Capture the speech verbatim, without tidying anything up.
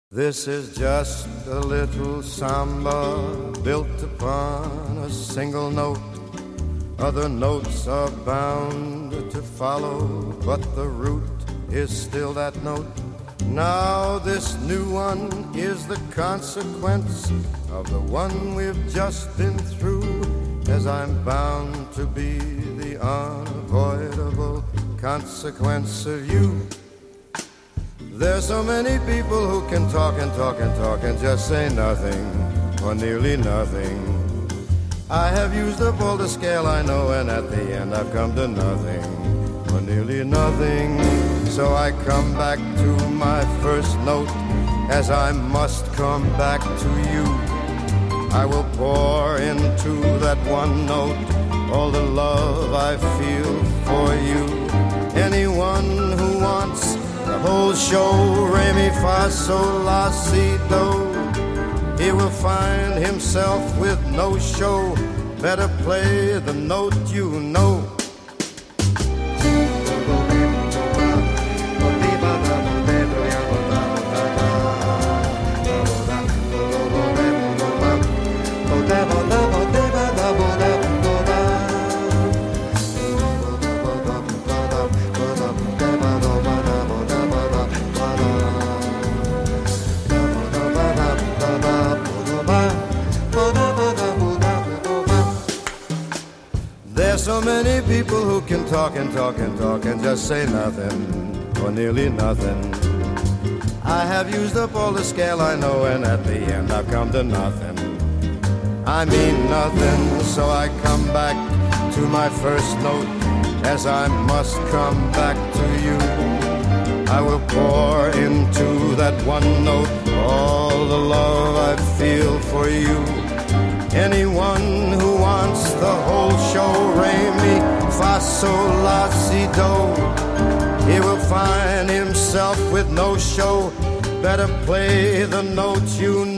This is just a little samba built upon a single note. Other notes are bound to follow, but the root is still that note. Now this new one is the consequence of the one we've just been through, as I'm bound to be the unavoidable consequence of you. There's so many people who can talk and talk and talk and just say nothing, or nearly nothing. I have used up all the scale I know, and at the end I've come to nothing, or nearly nothing. So I come back to my first note, as I must come back to you. I will pour into that one note all the love I feel for you. Anyone who wants the whole show, re mi fa sol la si do, he will find himself with no show. Better play the note you know. So many people who can talk and talk and talk and just say nothing, or nearly nothing. I have used up all the scale I know, and at the end I've come to nothing. I mean nothing, so I come back to my first note, as I must come back to you. I will pour into that one note all the love I feel for you. Anyone who wants the whole show, re mi fa sol la si do, he will find himself with no show. Better play the notes you know.